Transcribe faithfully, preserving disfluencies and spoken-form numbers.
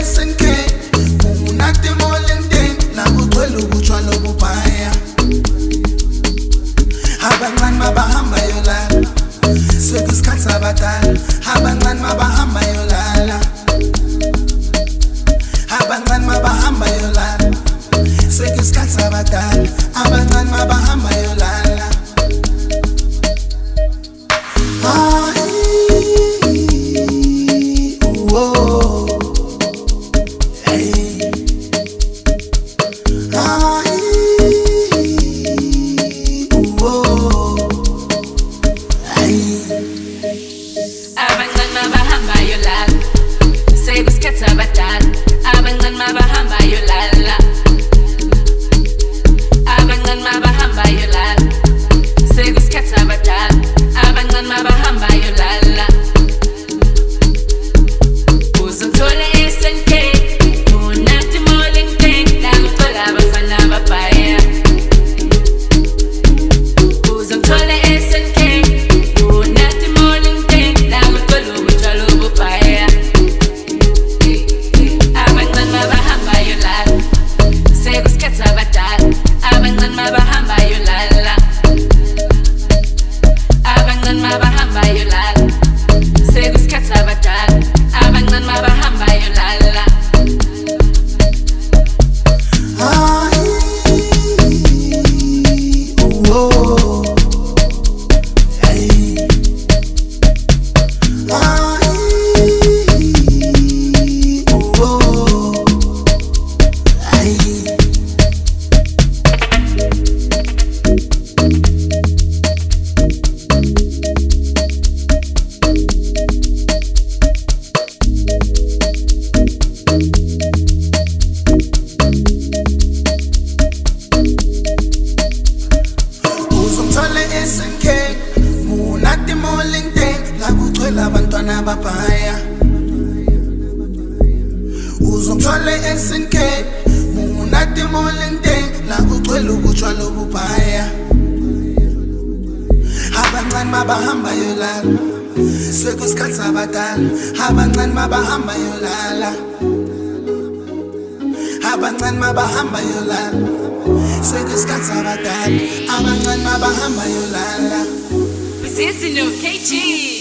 S N K unati molende la kugcwele ubutshwala obubhaya abancane mabahamba yolala sekuyisikhathi sabadala abancane mabahamba yolala abancane mabahamba yolala sekuyisikhathi sabadala abancane mabahamba yolala Uzomthwale S N K unati molende la kugcwele ubutshwala obubhaya abancane mabahamba yolala sekuyisikhathi sabadala abancane mabahamba yolala abancane mabahamba yolala sekuyisikhathi sabadala abancane mabahamba yolala Sisi no K G